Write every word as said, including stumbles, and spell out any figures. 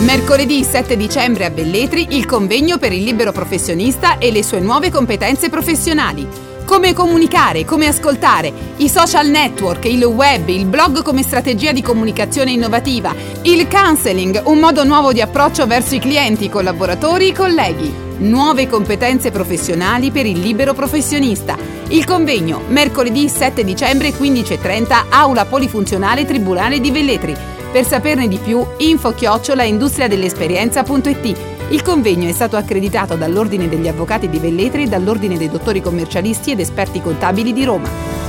Mercoledì sette dicembre a Velletri il convegno per il libero professionista e le sue nuove competenze professionali. Come comunicare, come ascoltare, i social network, il web, il blog come strategia di comunicazione innovativa, il counseling, un modo nuovo di approccio verso i clienti, i collaboratori, i colleghi. Nuove competenze professionali per il libero professionista. Il convegno mercoledì sette dicembre quindici e trenta, Aula Polifunzionale Tribunale di Velletri. Per saperne di più, info chiocciola industria dell'esperienza punto it. Il convegno è stato accreditato dall'Ordine degli Avvocati di Velletri e dall'Ordine dei Dottori Commercialisti ed Esperti Contabili di Roma.